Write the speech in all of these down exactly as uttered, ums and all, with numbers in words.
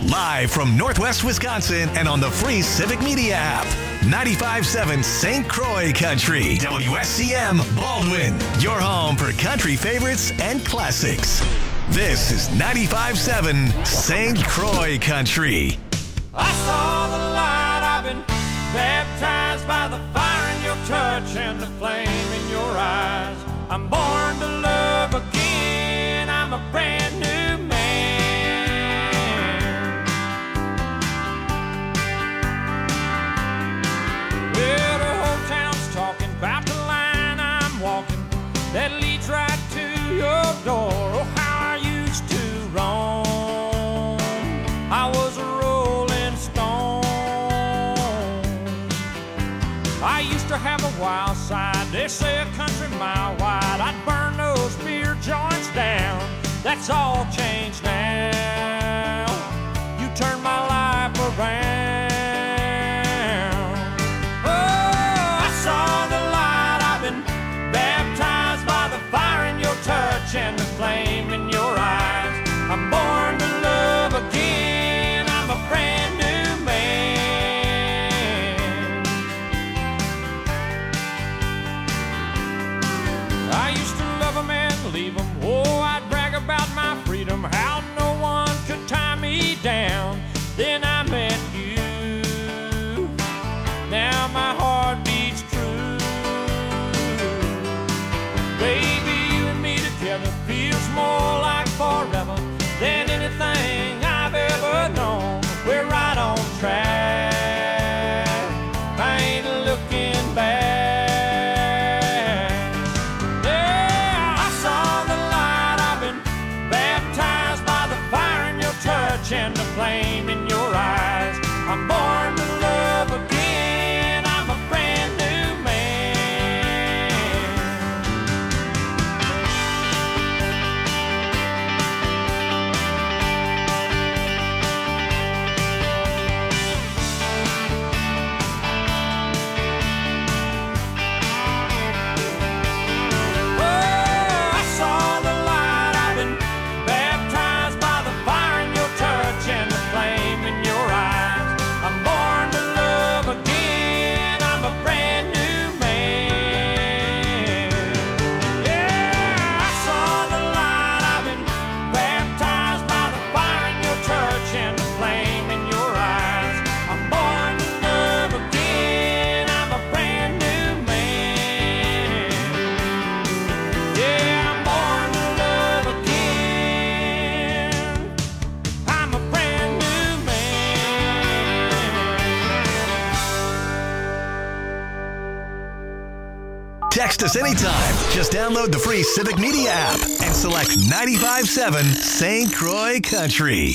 Live from Northwest Wisconsin and on the free Civic Media app. ninety-five point seven Saint Croix Country. W S C M Baldwin. Your home for country favorites and classics. This is ninety-five point seven Saint Croix Country. I saw the light. I've been baptized by the fire in your touch and the flame in your eyes. I'm born to love again. I'm a brand new man. Well, the whole town's talking about the line I'm walking that leads right to your door. Oh, how I used to roam. I was a rolling stone. I used to have a wild side. They say a country mile wide. I'd burn those beer joints down. That's all changed now. You turned my life around. Oh, I saw the light. I've been baptized by the fire in your touch and the flame in your eyes. I'm born to love again. I'm a brand new man. I used to love them and leave them. Oh, I'd brag about my freedom, how no one could tie me down. Then I met you. Now my heart beats true. Baby, you and me together feels more like forever than anything I've ever known. We're right on track. I ain't looking back. Yeah, I saw the light. I've been baptized by the fire in your touch and the flame in your eyes. I'm born to love again. I'm a brand new man. Oh, I saw the light. I've been baptized by the fire in your touch and the flame in your eyes. I'm born to love again. I'm a brand new man. Yeah, I saw the light. I've been baptized by the fire in your touch and the flame in your eyes. I'm born to love again. I'm a brand new man. Yeah, I'm born to love again. I'm a brand new man. Text us anytime. Just download the free Civic Media app and select ninety-five point seven Saint Croix Country.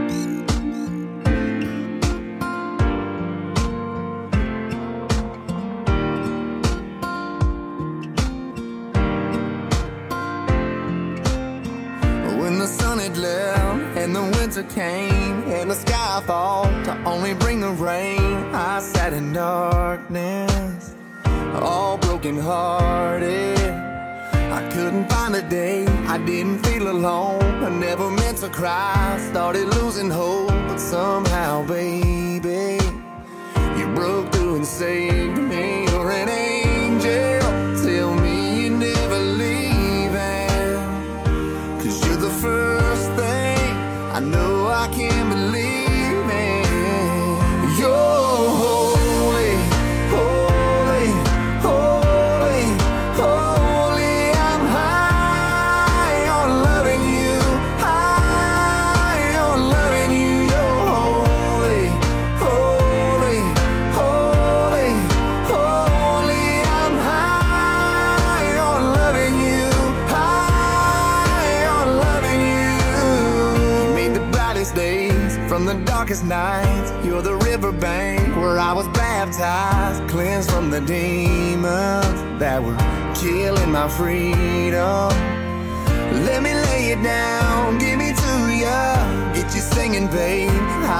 When the sun had left and the winter came and the sky thought to only bring the rain, I sat in darkness, all broken hearted. I couldn't find a day I didn't feel alone. I never meant to cry, started losing hope, but somehow, baby, you broke through and saved me. You're an angel. Tell me you're never leaving, 'cause you're the first thing I know I can believe in. You're holy, holy, holy, holy. I'm high on loving you, high on loving you. You're holy, holy, holy, holy. I'm high on loving you, high on loving you. You made the brightest days from the darkest nights. You're the riverbank where I was baptized, cleansed from the demons that were killing my freedom. Let me lay it down, give me to ya, get you singing, babe.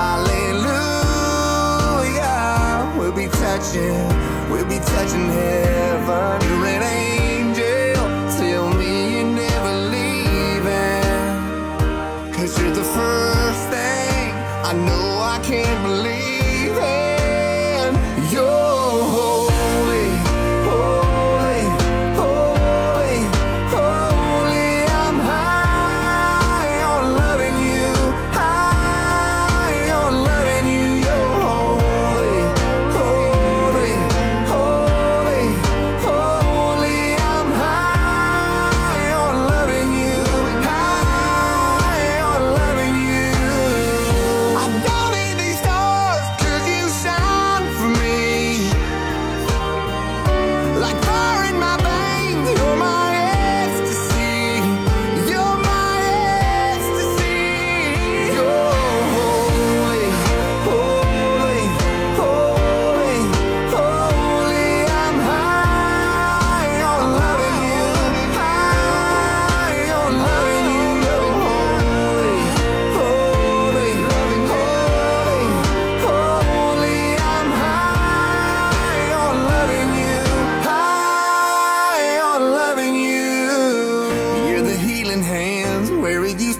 Hallelujah. We'll be touching, we'll be touching heaven. You're an angel. Tell me you're never leaving, 'cause you're the first thing I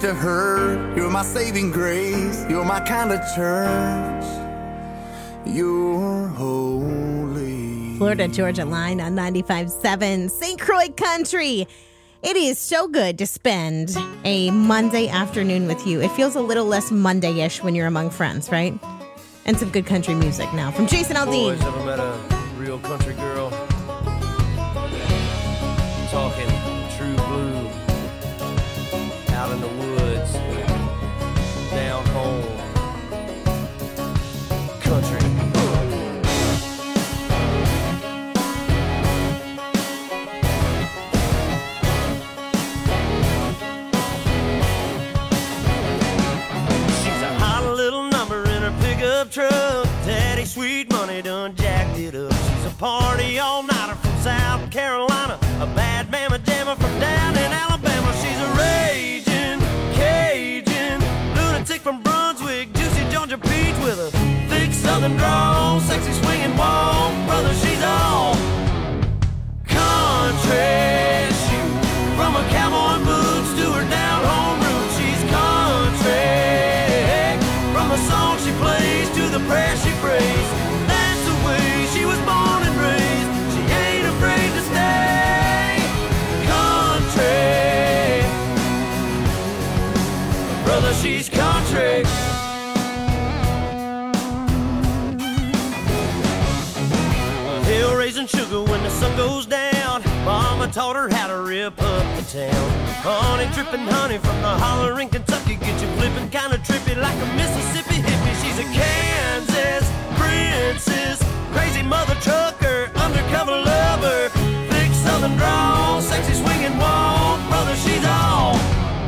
to hurt. You're my saving grace. You're my kind of church. You're holy. Florida Georgia Line on ninety-five point seven Saint Croix Country. It is so good to spend a Monday afternoon with you. It feels a little less Monday-ish when you're among friends, right? And some good country music now from Jason Aldean. Boys, ever met a real country girl? Talking true blue, out in the woods, down home, country. Truck, Daddy Sweet Money done jacked it up. She's a party all-nighter from South Carolina, a bad mama jammer from down in Alabama. She's a raging Cajun lunatic from Brunswick, juicy Georgia peach with a thick southern drawl, sexy swinging walk. Brother, she's all country. She, from her cowboy boots to her down home roots, she's country. From the song she plays to the prayer she prays, that's the way she was born and raised. She ain't afraid to stay country. Brother, she's country. Hill raising sugar when the sun goes down. Mama taught her how to rip up the town. Honey dripping honey from the holler in Kentucky, get you flipping kinda trippy like a Mississippi hippie. She's a Kansas princess, crazy mother trucker, undercover lover, thick southern drawl, sexy swinging walk. Brother, she's all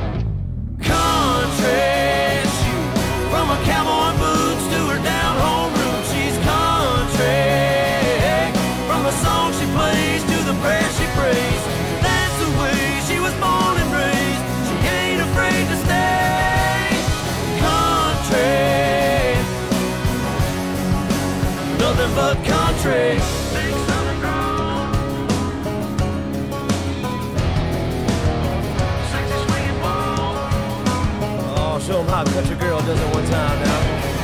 country. She, from her cowboy boots to her down home roots, she's country. From the song she plays to the prayer she prays, that's the way she was born and raised. She ain't afraid to stay country. Nothing but country. Big southern drawl, sexy swinging ball. Oh, show 'em how a country girl does it one time now.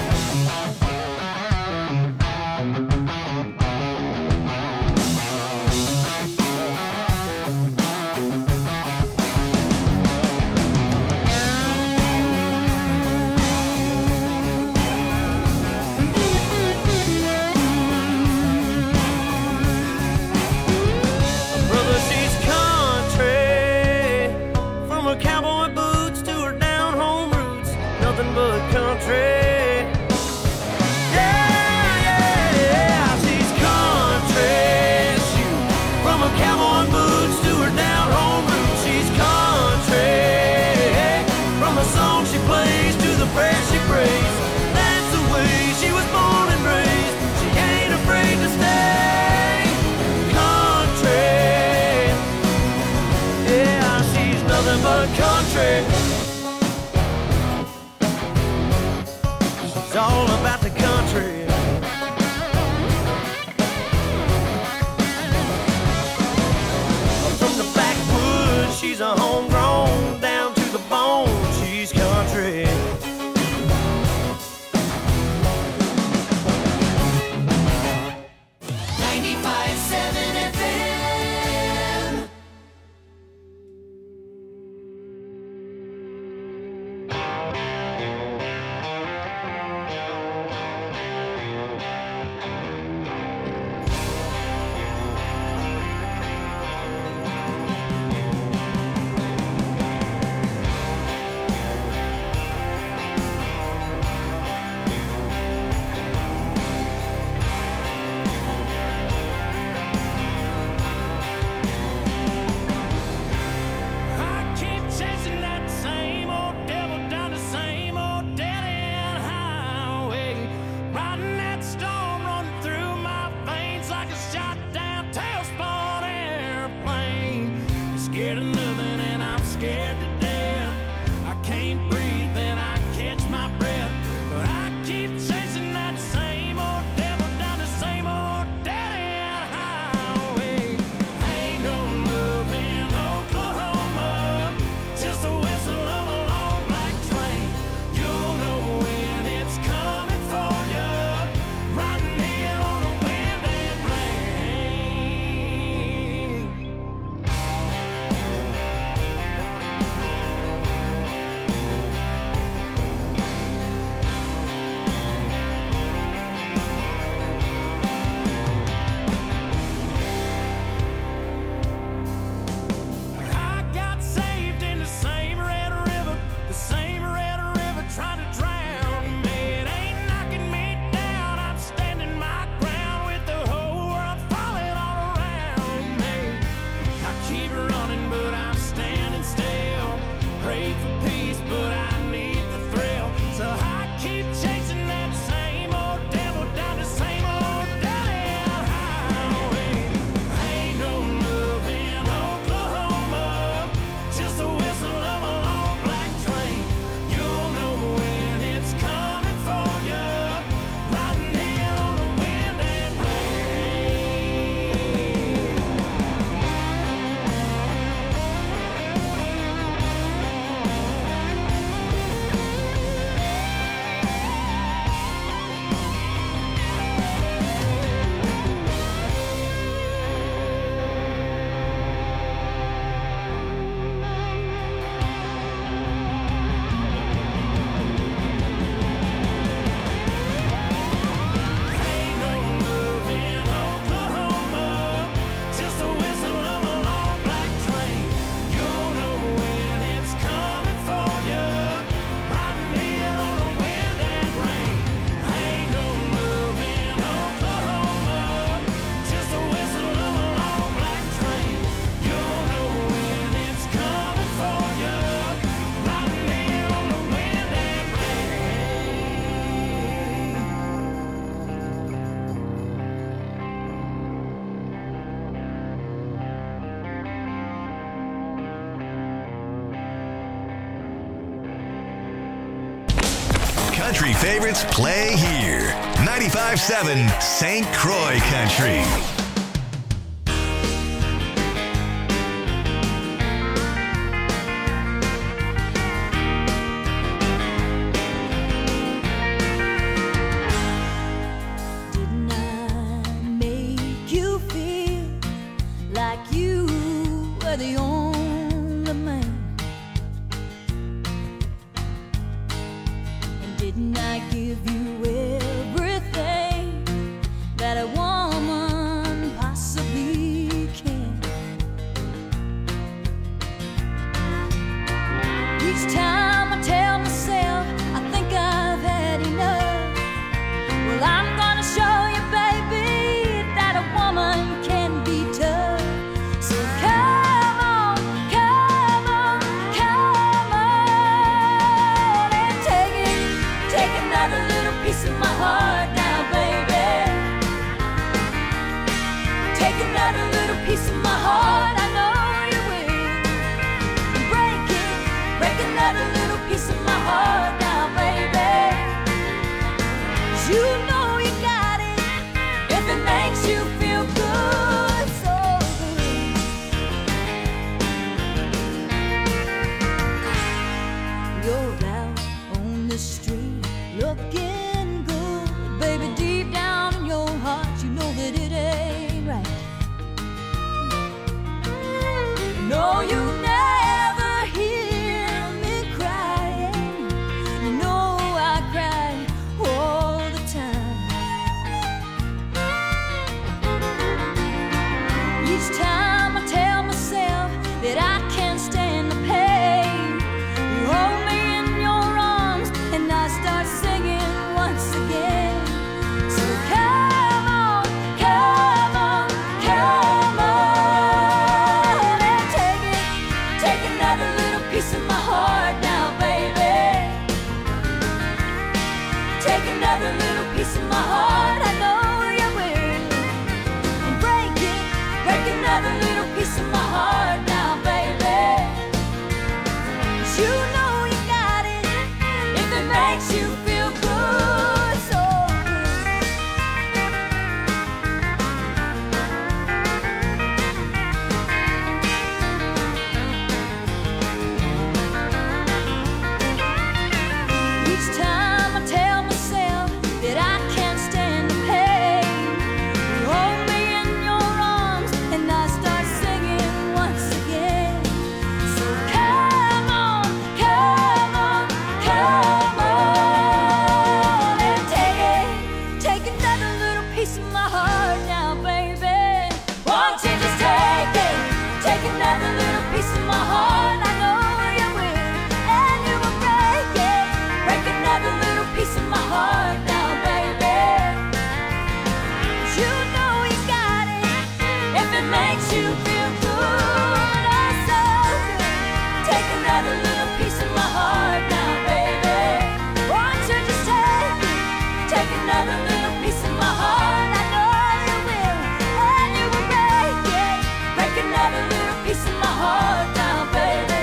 Country. She's all about the country. From the backwoods, she's a homegrown, down to the bone, she's country. ninety-five point seven F M. Country favorites play here. ninety-five seven Saint Croix Country. Didn't I make you feel like you were the only man? And didn't I give you everything that a woman possibly can? Each time I tell myself I think I've had enough, well, I'm gonna show you, baby, that a woman can be tough. So come on, come on, come on and take it, take another little piece of my heart now, baby. Take another little piece of my heart, I know you will. Break it, break another little piece of my heart now, baby. 'Cause you know you got it if it makes you feel good, so good. You're out on the street looking good, baby. Deep down in your heart, you know that it ain't right. No, you never hear me crying. You know I cry all the time. Each time I tell myself that I can't stand the pain, you hold me in your arms and I start singing once again. So come on, come on, come on and take it, take another little piece of my heart now, baby. Take another little piece of my heart, I know you will. And break it, break another little piece of my heart now, baby. 'Cause you know you got it if it makes you feel good, so good. Each time I tell myself that I can't stand the pain, you hold me in your arms and I start singing once again. So come on, come on, come on and take it, take another little piece of my heart now, baby. Won't you just take it, take another little piece of my heart, I know you will, and you will break it, break another little piece of my heart now, baby. 'Cause you know you got it if it makes you feel good, oh so good. Take another little piece of my heart now, baby. Won't you just take it, take another little piece of my heart, I know you will, and you will break it, break another little piece of my heart now, baby.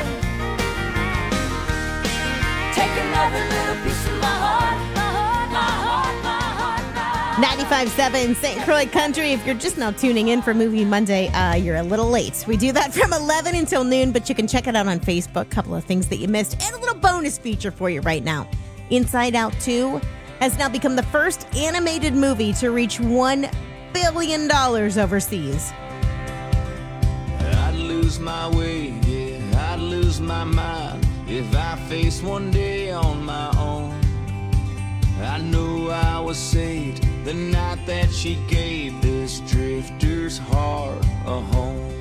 Take another little piece of my heart, my heart, my heart, my heart, my heart. ninety-five seven Saint Croix Country. If you're just now tuning in for Movie Monday, uh, you're a little late. We do that from eleven until noon, but you can check it out on Facebook. Couple of things that you missed, and a little bonus feature for you right now. Inside Out two has now become the first animated movie to reach one billion dollars overseas. I'd lose my way, yeah, I'd lose my mind if I faced one day on my own. I know I was saved the night that she gave this drifter's heart a home.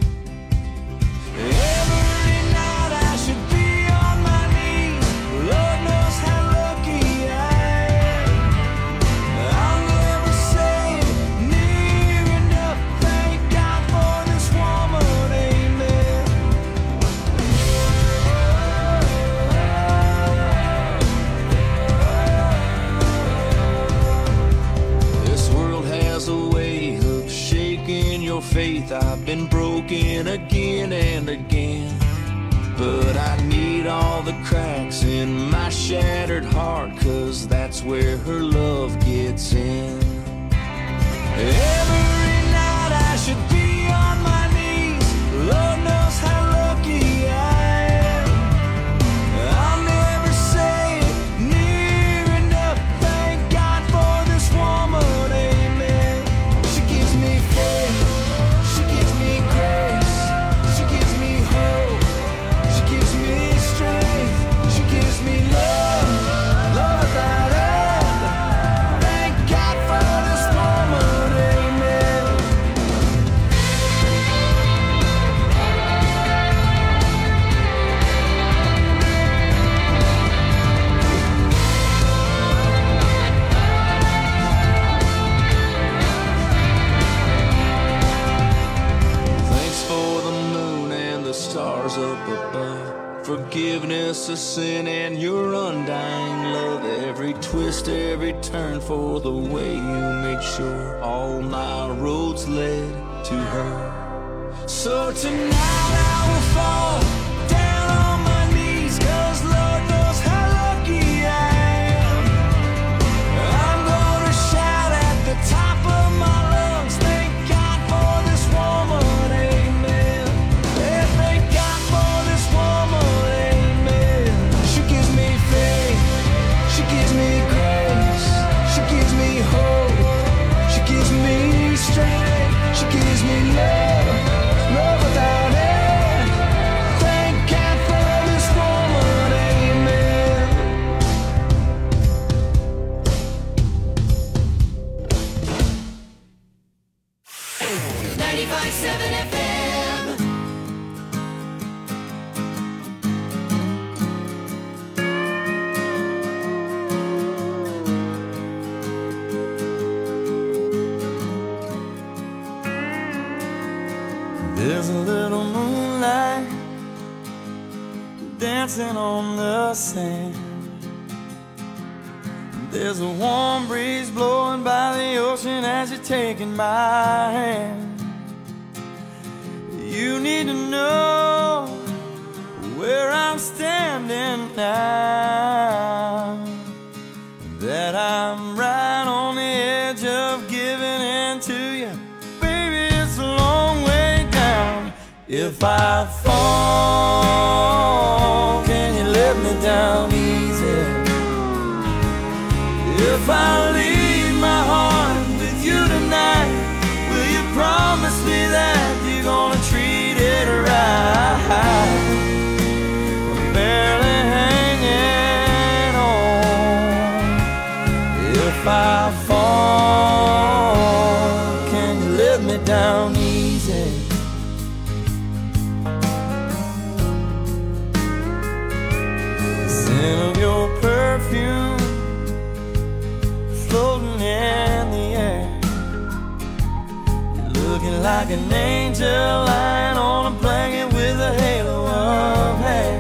Every night I should be on my knees, Lord knows how lucky I am. I'll never say near enough, thank God for this woman, amen. This world has a way of shaking your faith. I've been broken again and again. but I need all the cracks in my shattered heart, 'cause that's where her love gets in. Every night I should be on my knees, Lord knows how lucky I am. I'll never say it near enough, thank God for this woman, amen. She gives me faith, she gives me grace, she gives me hope, she gives me strength, she gives me love, love without end. Thank God for this woman, amen. Thanks for the moon and the stars up above, forgiveness of sin and your undying love. Every twist, every turn, for the way you made sure all my roads led to her. So tonight I will fall down on my knees, 'cause Lord knows how lucky I am. I'm gonna shout at the top of my lungs, thank God for this woman, amen. Yeah, thank God for this woman, amen. She gives me faith, she gives me grace, she gives me hope, she gives me strength, she gives me love, love without end. Thank God for this woman, amen. ninety-five seven F M. There's a little moonlight dancing on the sand. There's a warm breeze blowing by the ocean as you're taking my hand. You need to know where I'm standing now, that I'm right on the edge of giving in to you. Baby, it's a long way down. If I fall, can you let me down easy? If I leave my heart with you tonight, will you promise me that you're gonna treat it right? I'm barely hanging on. If I fall, can you let me down easy? The scent of your perfume floating in the air, you're looking like an angel lying on a blanket with a halo of hair.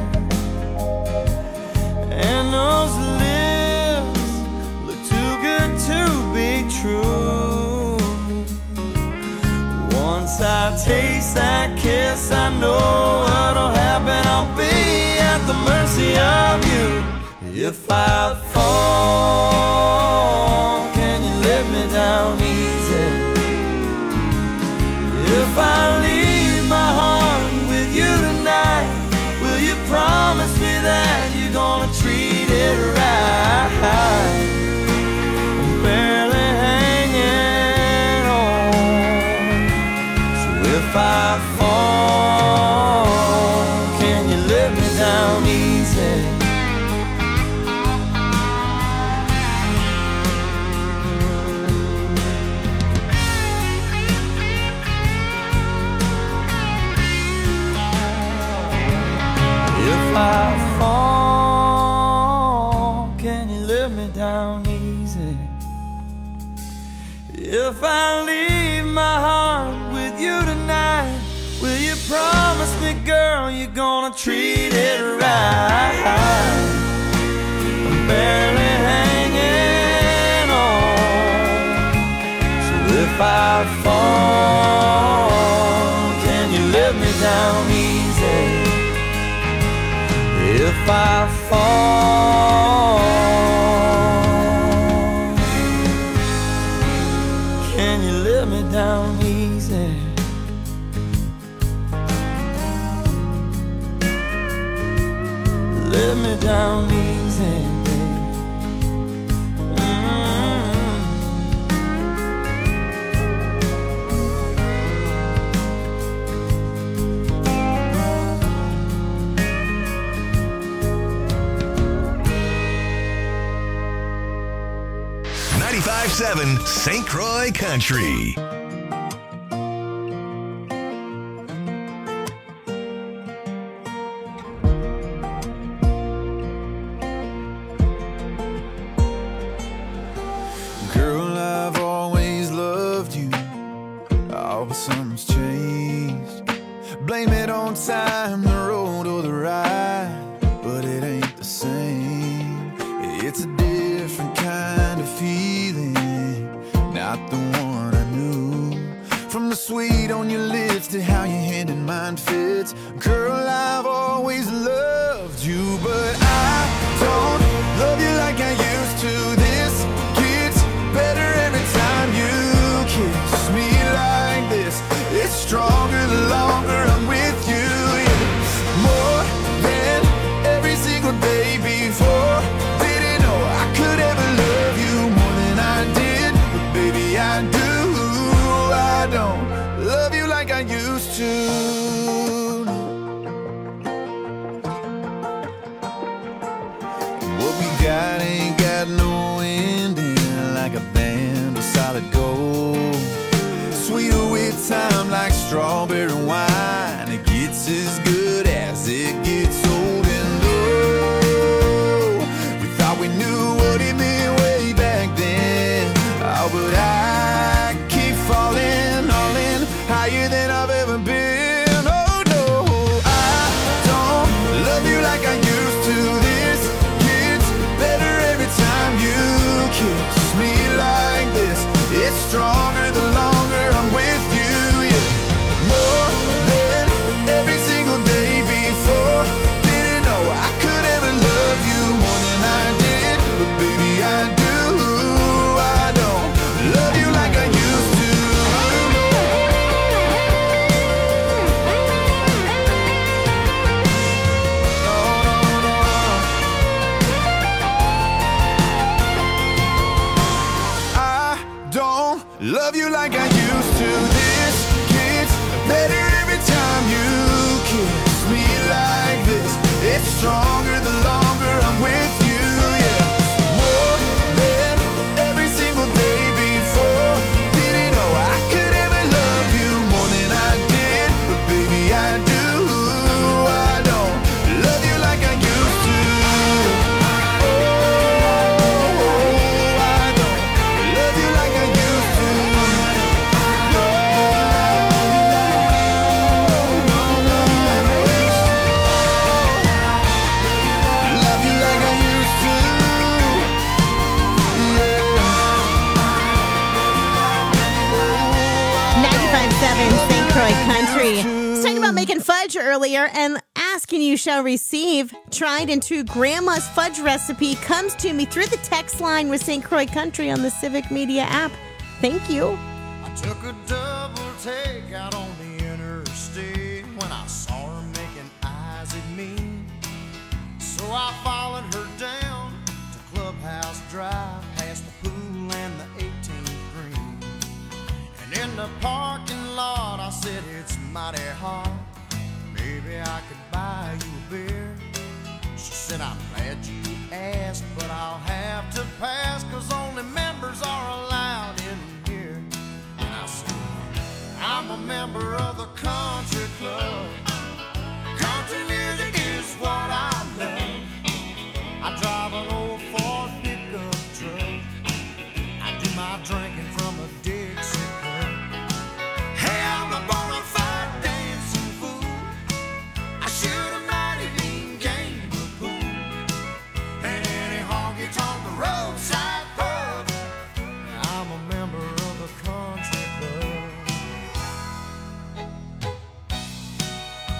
And those lips look too good to be true. Once I taste that kiss, I know what'll happen. I'll be at the mercy of you. If I fall, can you let me down easy? If I leave my heart with you tonight, will you promise me that you're gonna treat it right? I'm barely hanging on. So if I fall, can you let me down easy? If I fall, can you let me down easy? If I leave my heart with you tonight, will you promise me, girl, you're gonna treat it right? I'm barely hanging on. So if I fall, can you let me down easy? if I fall, can you let me down easy? Let me down easy, baby. Mm-hmm. ninety-five point seven Saint Croix Country. Girl, I've always loved you. Oh, but something's changed. Blame it on time, the road or the ride, but it ain't the same. It's a different kind of feeling, not the one I knew. From the sweet on your lips to how your hand in mine fits. Girl, I've always loved you, but I don't love you like I used to. This gets better every time you kiss me like this. It's stronger the longer I'm with you. Yeah. More than every single day before. Didn't know I could ever love you more than I did, but baby I do. I don't love you like I used to. What we got ain't got no ending, like a band of solid gold. Sweeter with time like strawberry wine. It gets as good as it gets old. And oh, we thought we knew what it meant way back then. Oh, but I keep falling, all in, higher than I've ever been. Oh no, I don't love you like I used to. This gets better every time you kiss me like this. It's stronger the longer I'm with you. Yeah. More than every single day before. Didn't know I could ever love you more than I did, but baby I do. I don't love you like I used to. No, no, no. I don't love you like I used to. This gets better every time you kiss me like this. It's stronger the longer I'm with you. Yeah. More than every single day before. Didn't know I could ever love you more than I did, but baby I do. I don't love you like I used to. Oh, I don't love you like I used to. No, no, no, no. Love you like I used to. ninety-five point seven Saint Croix Country. It's talking about making fudge earlier, and asking you shall receive. Tried and true grandma's fudge recipe comes to me through the text line with Saint Croix Country on the Civic Media app. Thank you. I took a double take out on the interstate when I saw her making eyes at me. So I followed her down to Clubhouse Drive, past the pool and the eighteenth green. And in the parking lot I said, it's mighty hot, maybe I could buy you a beer. She said, I'm glad you asked, but I'll have to pass, 'cause only members are allowed in here. And I said, I'm a member of the country club. Country music is what I love. I drive an old Ford pickup truck. I do my drinking from a Dixie cup. Hey, I'm a bona fide dancing fool. I shoot a mighty mean game of pool. And any honky-tonk roadside pub, I'm a member of the country club.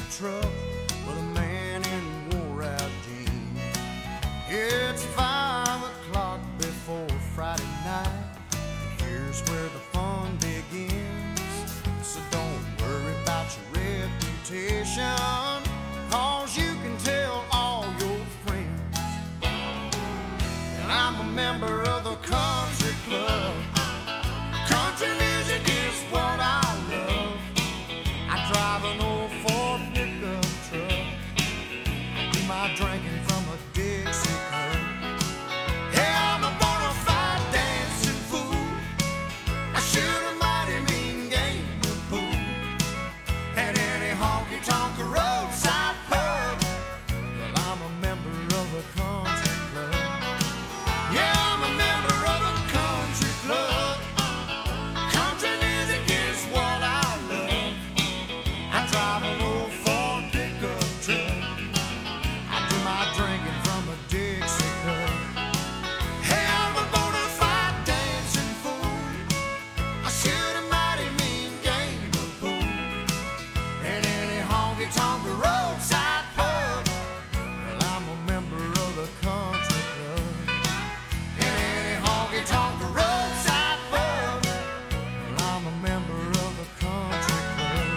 truck with a man in wore-out jeans. It's five o'clock before Friday night, and here's where the fun begins. So don't worry about your reputation, 'cause you can tell all your friends. And I'm a member of the country club. Country music is what I love. I drive an old Ford pickup truck. I do my drinking from a Dixie cup. Hey, I'm a bona fide dancing fool. I shoot a mighty mean game of pool at any honky-tonk roadside pub. Well, I'm a member of a country club. Yeah, I'm a member of a country club. Country music is what I love. I drive an old Ford pickup truck. I do my drinking from a Dixie cup. Hey, I'm a bona fide dancing fool. I shoot a mighty mean game of pool at any honky-tonk roadside pub. Well, I'm a member of the country club. At any honky-tonk roadside pub. Well, I'm a member of the country club.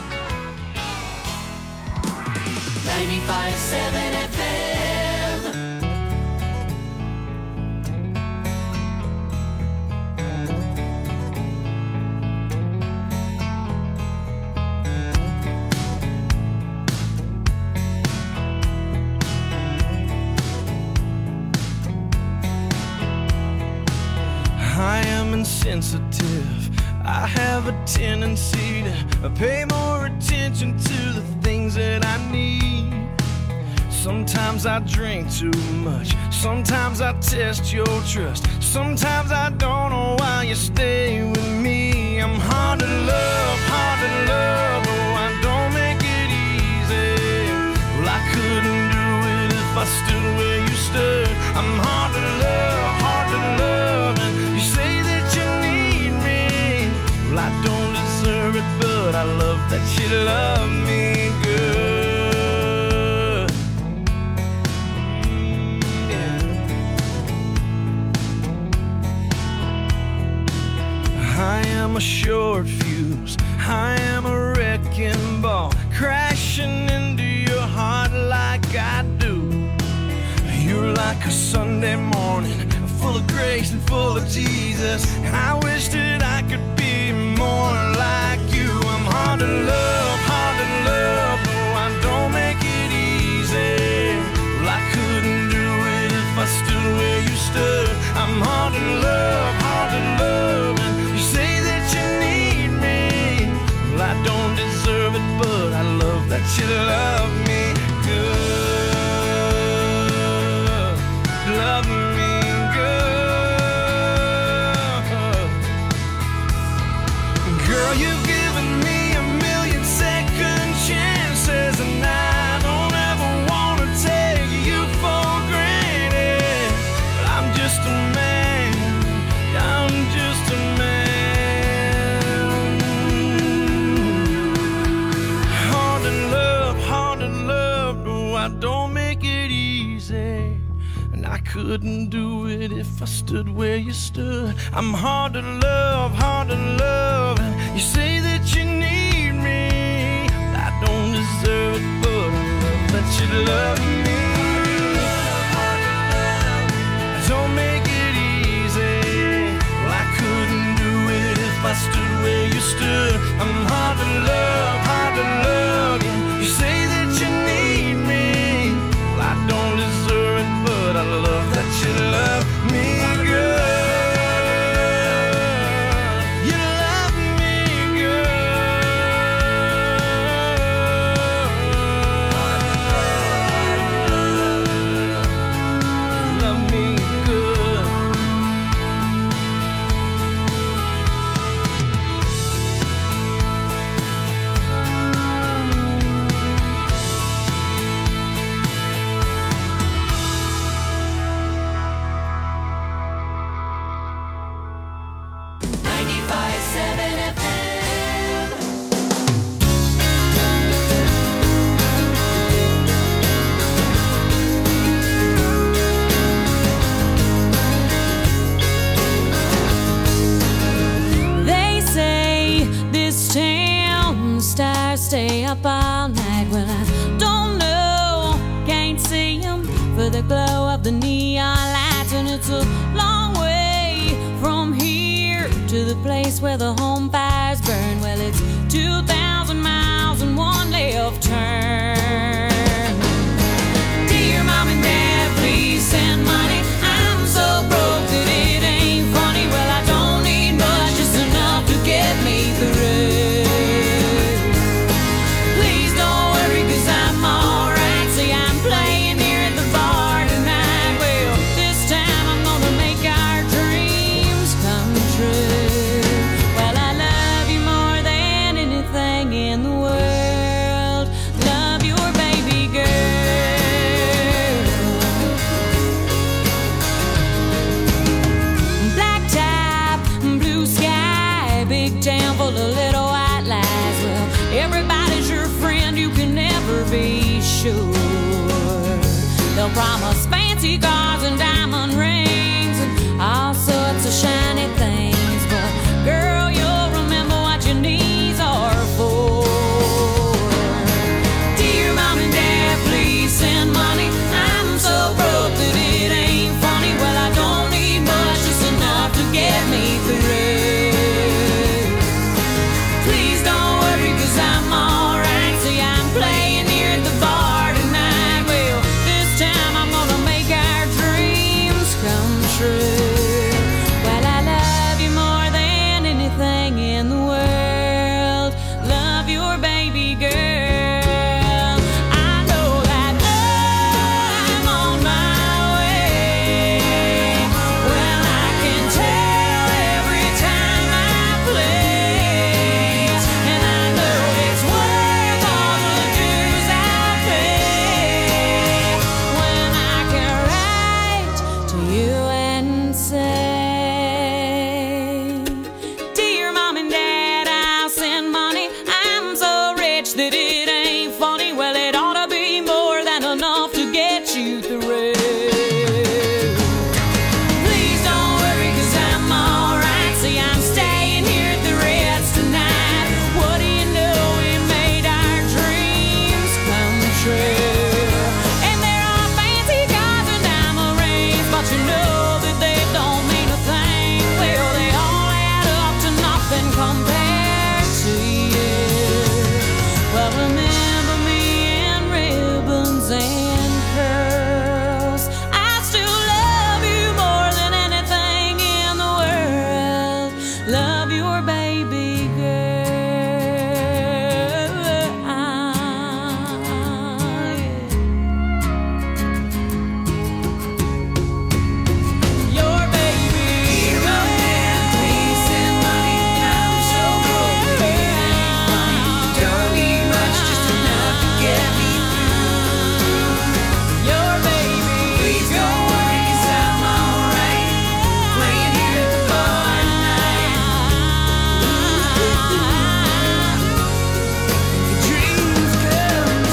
ninety-five point seven F M. I am insensitive. I have a tendency to pay more attention to the things that I need. Sometimes I drink too much. Sometimes I test your trust. Sometimes I don't know why you stay with me. I'm hard to love, hard to love. Oh, I don't make it easy. Well, I couldn't do it if I stood where you stood. I'm hard to love, hard to love. And you say that you need me. Well, I don't deserve it, but I love that you love me good. Mm, yeah. I am a short fuse. I am a wrecking ball, crashing into your heart like I do. You're like a Sunday morning, full of grace and full of Jesus. I wish that I could be more like you. I'm hard to love, hard to love. No, I don't make it easy. Well, I couldn't do it if I stood where you stood. I'm hard to love, hard to love. And you say that you need me. Well, I don't deserve it, but I love that you love me good. Love me good. Girl, you've given me a million second chances, and I don't ever want to take you for granted. But I'm just a man. I'm just a man. Hard to love, hard to love. No, I don't make it easy. And I couldn't do it if I stood where you stood. I'm hard to love, hard to love. And you say that you need me. I don't deserve it, but I love that you love me. Don't make it easy. Well, I couldn't do it if I stood where you stood. I'm hard to love, hard to love. Yeah, you say that you need me. Well, I don't deserve it, but I love that you love me good. You love me good. vampires stay up all night. Well, I don't know, can't see them for the glow of the neon lights. And it's a long way from here to the place where the home fires burn. Well, it's two thousand miles and one left turn. Dear Mom and Dad, please send money. I'm so broke that it ain't funny. Well, I don't need much, just enough to get me through. Please don't worry, cause I'm alright. See, I'm playing here at the bar tonight. Well, this time I'm gonna make our dreams come true. Well, I love you more than anything in the world. Love your baby girl. Black top, blue sky, big town full of little white lies. Well, everybody's your friend, you can never be sure. They'll promise fancy cars and diamond rings and all sorts of shiny things. But girl, you'll remember what your knees are for. Dear Mom and Dad, please send money. I'm so broke that it ain't funny. Well, I don't need much, just enough to get me through. Please don't worry, cause I'm alright. See, I'm playing here at the bar tonight. Well, this time I'm gonna make our dreams come true. Well, I love you more than anything in the world. Love your baby girl. I know that I'm on my way. Well, I can tell every time I play. And I know it's worth all the dues I pay. When I can write to you and say, Dear Mom and Dad, I'll send money. I'm so rich that it ain't funny. Well, it ought to be more than enough to get you through. Please don't worry, cause I'm alright. See, I'm staying here at the Ritz tonight. What do you know, we made our dreams come true. And there are fancy cars and diamond rings, but you know that they don't mean a thing. Well, they all add up to nothing compared to you. Well, remember me in ribbons and curls. I still love you more than anything in the world. Love your baby girl. Your baby girl. Please send money. I'm so broke that it ain't funny. Don't need much, just enough to get me through. Your baby. Please don't worry, cause I'm alright. Playing here at the bar tonight. Dreams come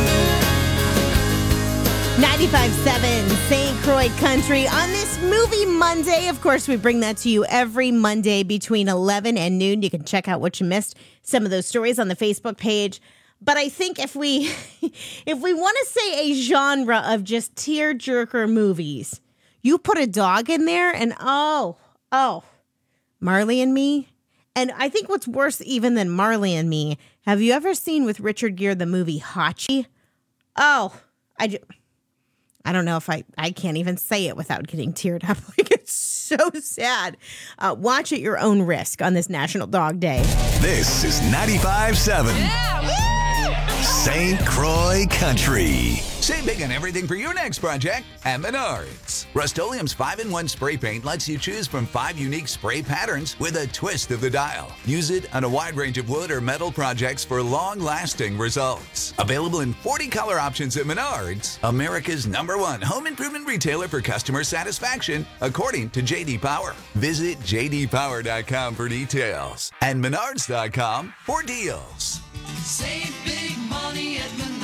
true. ninety-five point seven Saint Croix Country on this Movie Monday. Of course, we bring that to you every Monday between eleven and noon. You can check out what you missed, some of those stories on the Facebook page. But I think if we if we want to say a genre of just tearjerker movies, you put a dog in there and oh, oh, Marley and Me. And I think what's worse even than Marley and Me, have you ever seen with Richard Gere the movie Hachi? Oh, I just... I don't know if I, I can't even say it without getting teared up. Like, it's so sad. Uh, watch at your own risk on this National Dog Day. This is ninety-five point seven Saint Croix Country. Save big on everything for your next project at Menards. Rust-Oleum's five in one spray paint lets you choose from five unique spray patterns with a twist of the dial. Use it on a wide range of wood or metal projects for long-lasting results. Available in forty color options at Menards, America's number one home improvement retailer for customer satisfaction, according to J D Power. Visit j d power dot com for details and menards dot com for deals. Save big money at Menards.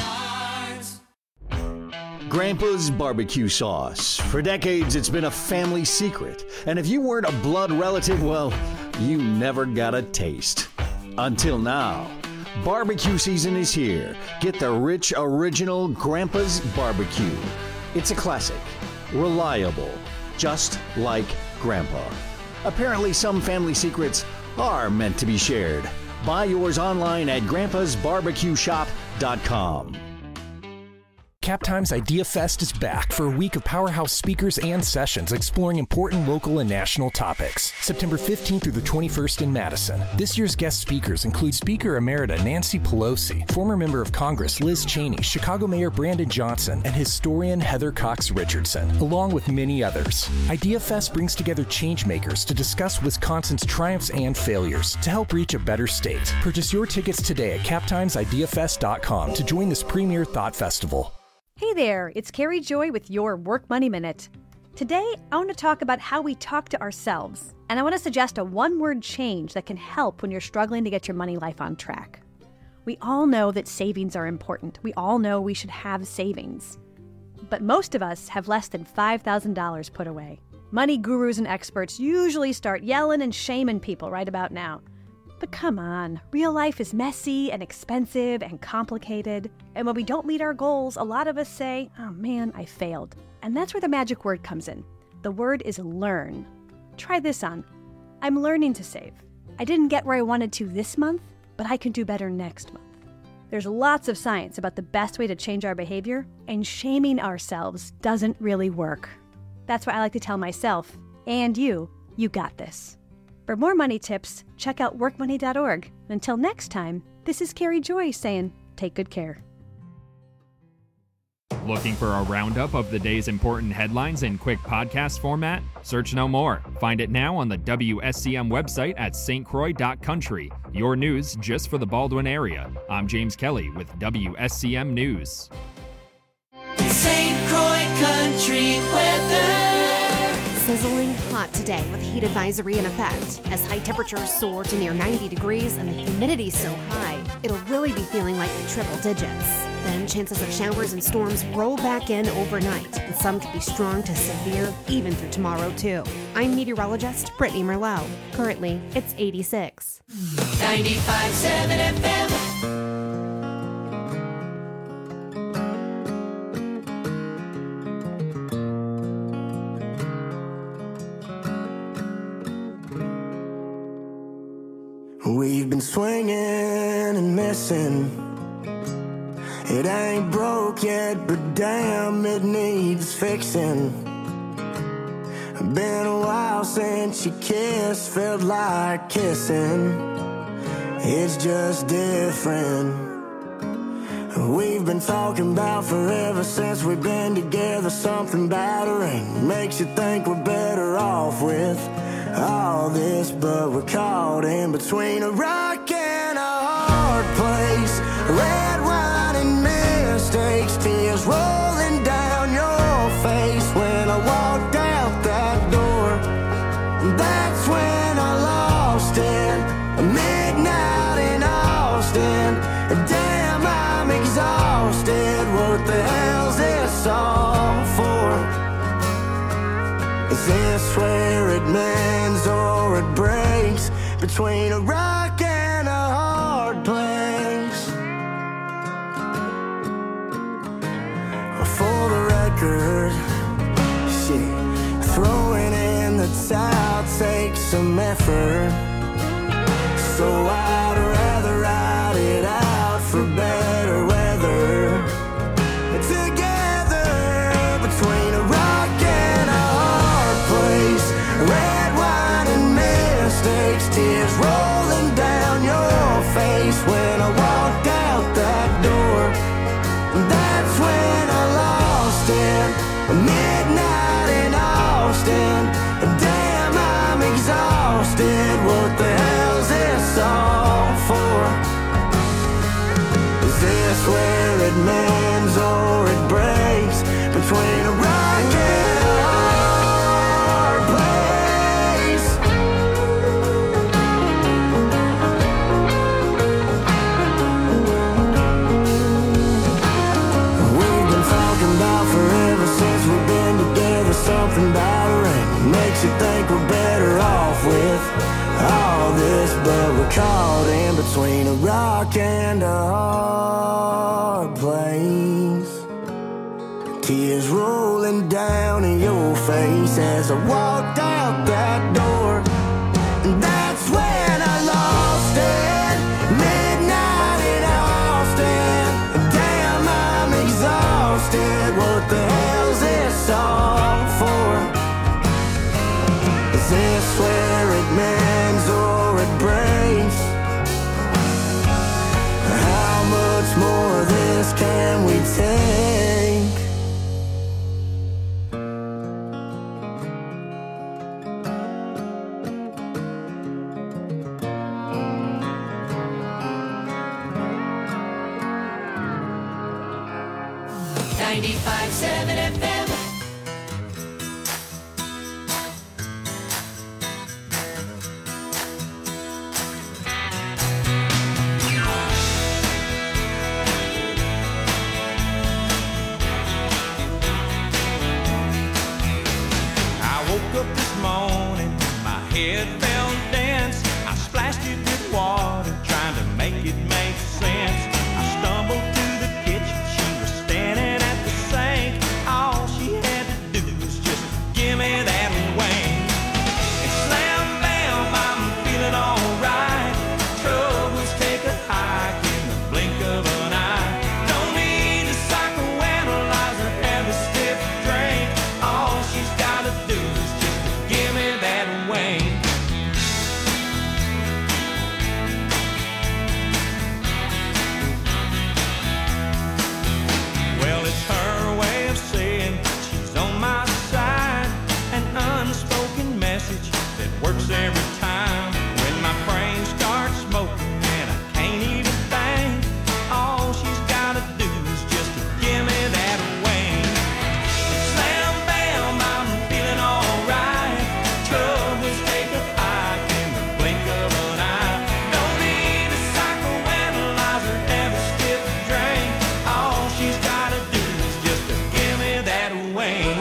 Grandpa's barbecue sauce. For decades, it's been a family secret. And if you weren't a blood relative, well, you never got a taste. Until now. Barbecue season is here. Get the rich, original Grandpa's Barbecue. It's a classic, reliable, just like Grandpa. Apparently, some family secrets are meant to be shared. Buy yours online at grandpas barbecue shop dot com. Captime's Idea Fest is back for a week of powerhouse speakers and sessions exploring important local and national topics. September fifteenth through the twenty-first in Madison. This year's guest speakers include Speaker Emerita Nancy Pelosi, former member of Congress Liz Cheney, Chicago Mayor Brandon Johnson, and historian Heather Cox Richardson, along with many others. Idea Fest brings together changemakers to discuss Wisconsin's triumphs and failures to help reach a better state. Purchase your tickets today at captimes idea fest dot com to join this premier thought festival. Hey there, it's Carrie Joy with your Work Money Minute. Today, I want to talk about how we talk to ourselves, and I want to suggest a one-word change that can help when you're struggling to get your money life on track. We all know that savings are important. We all know we should have savings. But most of us have less than five thousand dollars put away. Money gurus and experts usually start yelling and shaming people right about now. But come on, real life is messy and expensive and complicated. And when we don't meet our goals, a lot of us say, oh man, I failed. And that's where the magic word comes in. The word is learn. Try this on. I'm learning to save. I didn't get where I wanted to this month, but I can do better next month. There's lots of science about the best way to change our behavior, and shaming ourselves doesn't really work. That's why I like to tell myself, and you, you got this. For more money tips, check out work money dot org. Until next time, this is Carrie Joy saying, take good care. Looking for a roundup of the day's important headlines in quick podcast format? Search no more. Find it now on the W S C M website at s t croix dot country. Your news just for the Baldwin area. I'm James Kelly with W S C M News. Saint Croix Country weather. Sizzling hot today with heat advisory in effect. As high temperatures soar to near ninety degrees and the humidity so high, it'll really be feeling like the triple digits. Then chances of showers and storms roll back in overnight, and some could be strong to severe even through tomorrow too. I'm meteorologist Brittany Merlot. Currently, it's eighty-six. ninety-five point seven F M. We've been swinging and missing. It ain't broke yet, but damn, it needs fixing. Been a while since you kissed, felt like kissing. It's just different. We've been talking about forever since we've been together. Something battering makes you think we're better off with all this, but we're caught in between a rock and a hard place. Red wine and mistakes, tears rolling down your face. When I walked out that door, that's when I lost it. Midnight in Austin, damn, I'm exhausted. What the hell's this all for? Is this where it mends or it breaks? Between a rock and a hard place. For the record, shit, throwing in the towel takes some effort. So I'd rather ride it out for better weather. Together, between a rock and a hard place. Red wine and mistakes, tears rolling down your face. When I walked out that door, that's when I lost it. Midnight in Austin, damn, I'm exhausted. What the hell's this all for? Is this where it mends or it breaks? Between a rock and a hard place. We've been talking about forever since we've been together. Something battering makes you think we're better off with all this, but we're caught in between a rock and Tears rolling down in your face as I walked out that door. And that's when I lost it. Midnight in Austin. Damn, I'm exhausted. What the hell's this all for? Is this where it mends or it breaks? How much more of this can we take? ninety-five seven F M. I woke up this morning, my head felt dense. I splashed it with water, trying to make it make sense. I stumbled to the kitchen, she was standing at the sink. All she had to do was just give me that wing. And slam bam, I'm feeling alright. Troubles take a hike in the blink of an eye. Don't need a psychoanalyze or have a stiff drink. All she's gotta do is just give me that wing. Well, it's her way of saying she's on my side. An unspoken message that works every time. When my brain starts smoking and I can't even think, all she's gotta do is just give me that wing. Slam bam, I'm feeling alright. Troubles take a hike in the blink of an eye. Don't need a psychoanalyzer, have a stiff drink. All she's gotta do is just give me that wing.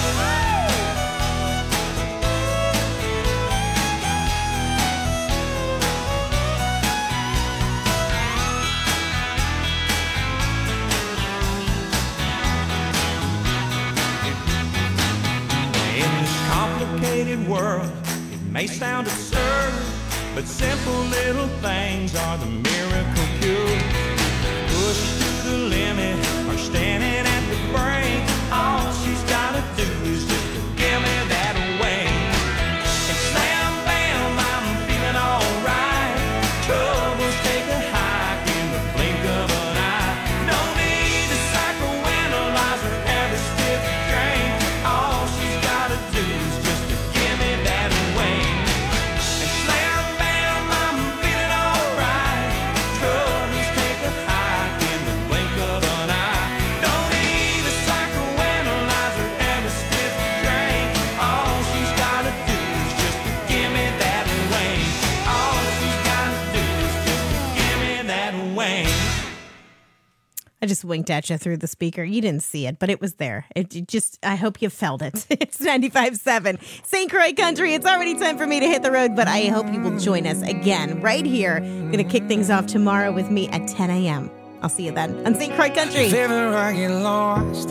In this complicated world, it may sound absurd, but simple little things are the miracle cure. Pushed to the limit or standing at the brink, all she's gotta do is just give me that wing. And slam bam, I'm feeling alright. Troubles take a hike in the blink of an eye. Don't need a psychoanalyzer, have a stiff drink. All she's gotta do is just give me that wing. And slam bam, I'm feeling alright. Troubles take a hike in the blink of an eye. Don't need a psychoanalyzer, have a stiff drink. All she's gotta do is just give me that wing. All she's gotta do is just give me that wing. I just winked at you through the speaker. You didn't see it, but it was there. It it just, I hope you felt it. It's ninety-five seven Saint Croix Country. It's already time for me to hit the road, but I hope you will join us again right here. I'm going to kick things off tomorrow with me at ten a.m. I'll see you then on Saint Croix Country. If ever I get lost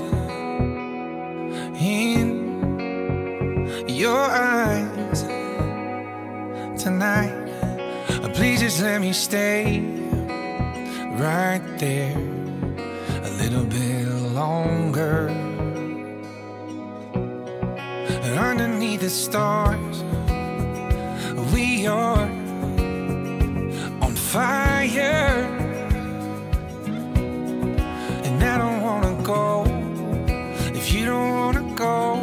in your eyes tonight, please just let me stay right there a little bit longer. And underneath the stars, we are on fire. And I don't wanna go if you don't wanna go.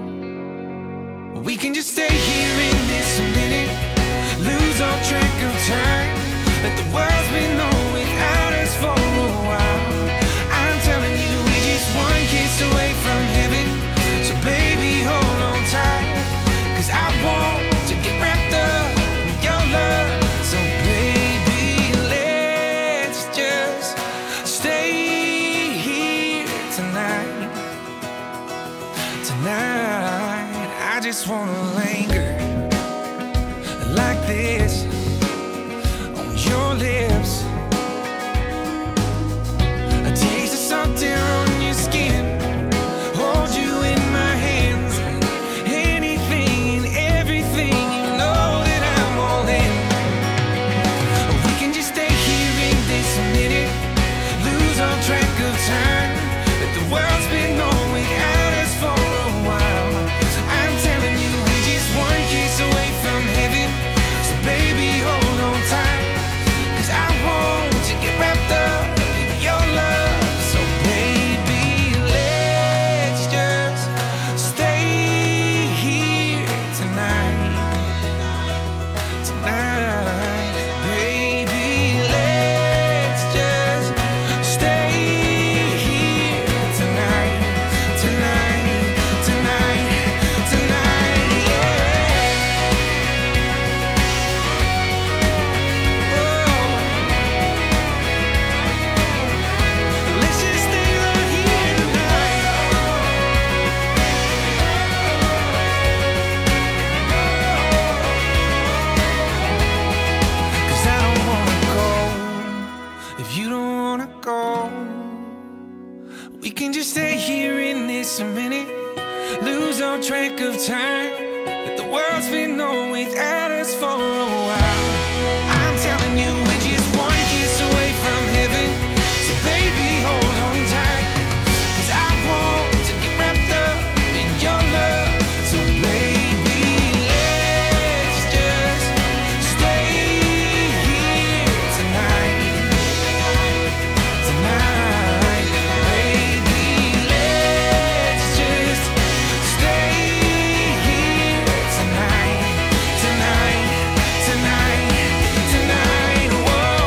We can just stay here in this minute, lose all track of time. Let the world's been on without us for a while. I'm telling you, we just one kiss away from heaven. So baby, hold on tight, 'cause I want to get wrapped up in your love. So baby, let's just stay here tonight. Tonight, I just wanna linger like this on your lips. A taste of salt air on your skin We can just stay here in this a minute, lose all track of time. But the world's been on without us for a while. I'm telling you, we're just one kiss away from heaven. So baby, hold on tight, 'cause I want to get wrapped up in your love. So baby, let's just stay here tonight. Tonight, baby, let's just stay here tonight. Tonight, tonight, tonight, whoa.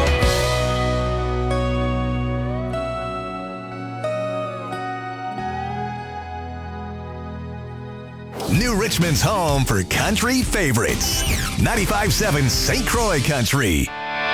New Richmond's home for country favorites. ninety-five seven Saint Croix Country.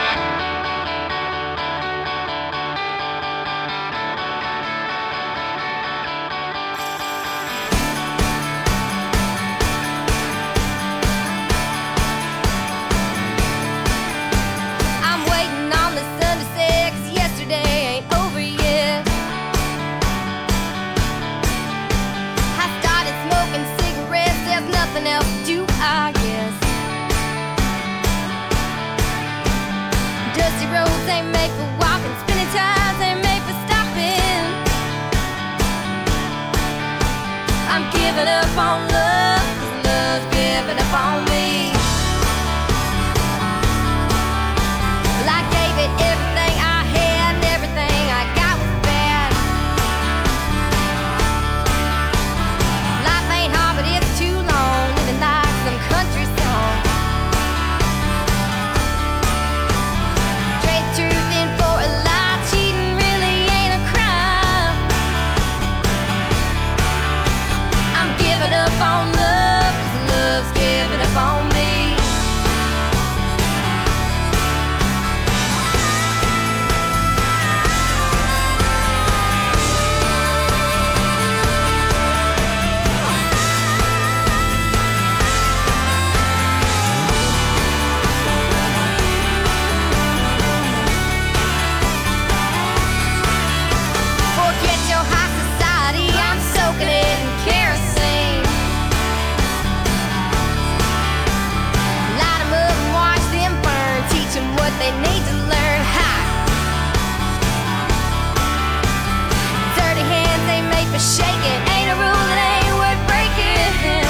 I'm waiting on the sun to set, 'cause yesterday ain't over yet. I started smoking cigarettes, there's nothing else to do, I guess. Dusty roads ain't made for walking, spinning tires ain't made for stopping. I'm giving up on love, 'cause love's giving up on me. Well, I gave it everything I had, and everything I got was bad. Life ain't hard, but it's too long, living like some country song. Trade truth in for a lie, cheating really ain't a crime. I'm giving up on love, 'cause love's giving up on me. Forget your high society, I'm soaking it in kerosene. Light 'em up and watch them burn, teach 'em what they need to learn. Ha! Dirty hands ain't made for shaking, ain't a rule that ain't worth breaking.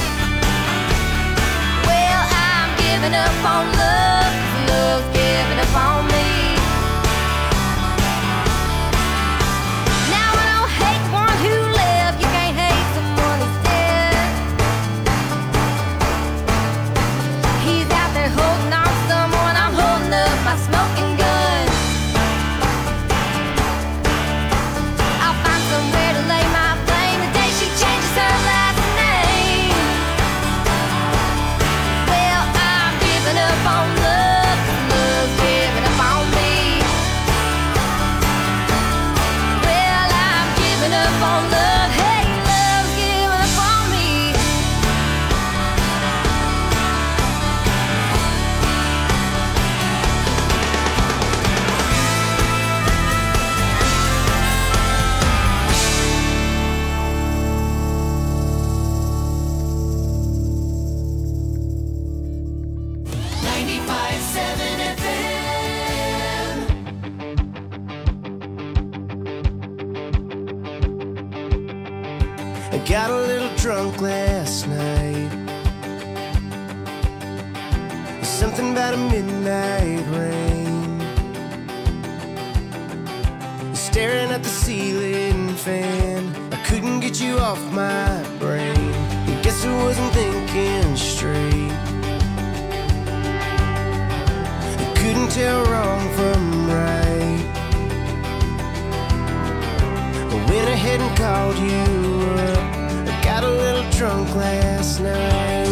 Well, I'm giving up on love, 'cause love's giving up on me. Now I don't hate the one who left, you can't hate someone who's dead. He's out there holding on to someone, I'm holding up my smoking gun. I'll find somewhere to lay my flame the day she changes her last name. Well, I'm giving up on love, 'cause love's giving up on me. Well, I'm giving up on love, hey, love's giving up on me. ninety-five seven F M. I got a little drunk last night. Something about a midnight rain. Staring at the ceiling fan, I couldn't get you off my brain. I guess I wasn't thinking straight. I couldn't tell wrong from right. I went ahead and called you up. I got a little drunk last night.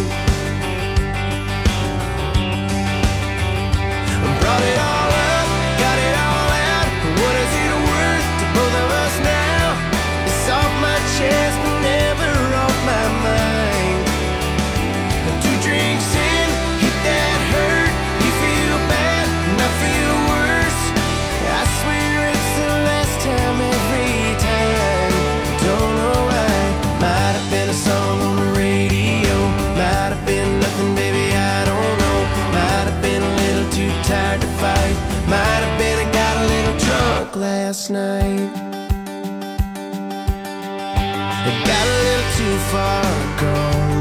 I brought it all up, got it all out. What is it worth to both of us now? It's off my chest, but never off my mind. Two drinks in, hit that hurt. You feel bad, and I feel worse. I swear it's the last time every time. it got a little too far gone.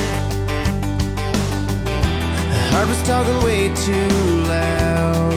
The heart was talking way too loud.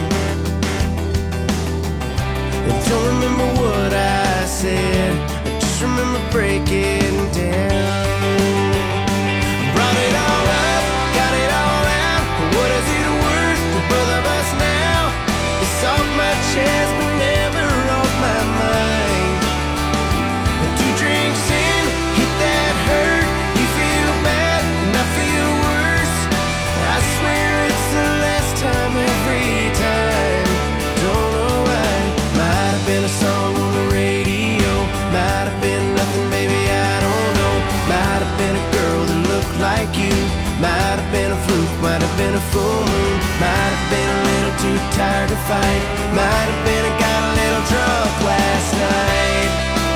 I don't remember what I said, I just remember breaking down. Brought it all up, got it all out. What is it worth to both of us now? It's off my chest but never off my mind. Two drinks in, hit that hurt. You feel bad and I feel worse. I swear it's the last time every time. Don't know why. Might have been a song on the radio, might have been nothing, baby, I don't know. Might have been a girl that looked like you, might have been a fluke, might have been a full moon, might have been a little too tired to fight, might have been I got a little drunk last night.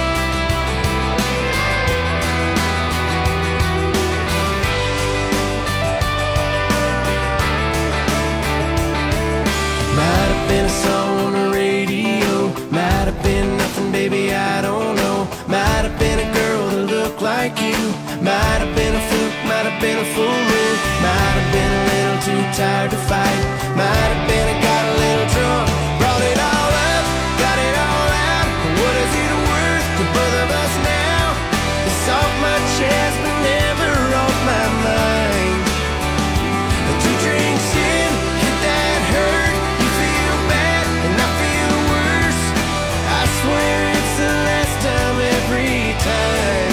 Might have been a song on the radio, might have been nothing, baby, I don't know. Might have been a girl that looked like you, might have been a fluke, might have been a full moon, might have been a little too tired to fight, might have been I got a little drunk. Brought it all up, got it all out. What is it worth to both of us now? It's off my chest but never off my mind. Two drinks in, hit that hurt. You feel bad and I feel worse. I swear it's the last time every time.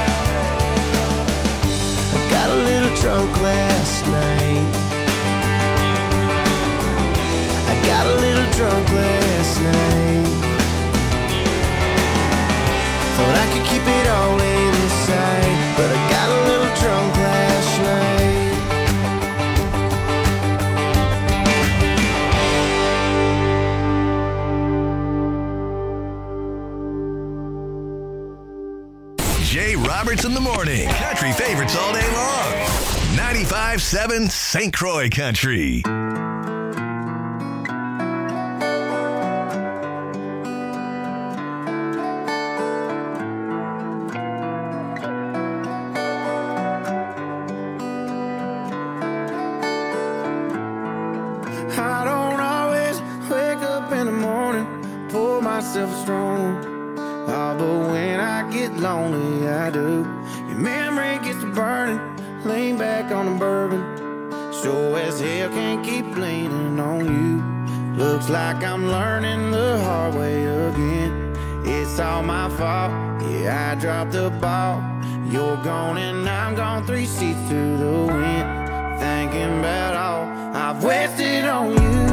I got a little drunk last night. I got a little drunk last night. Thought I could keep it all inside, but I got a little drunk last night. Jay Roberts in the morning. Country favorites all day long. ninety-five seven Saint Croix Country. I don't always wake up in the morning, pour myself a strong. Oh, but when I get lonely, I do. Your memory gets to burning, lean back on the bourbon. Sure as hell can't keep leaning on you. Looks like I'm learning the hard way again. It's all my fault, yeah, I dropped the ball. You're gone and I'm gone, three seats to the wind. Thinking about all I've wasted on you.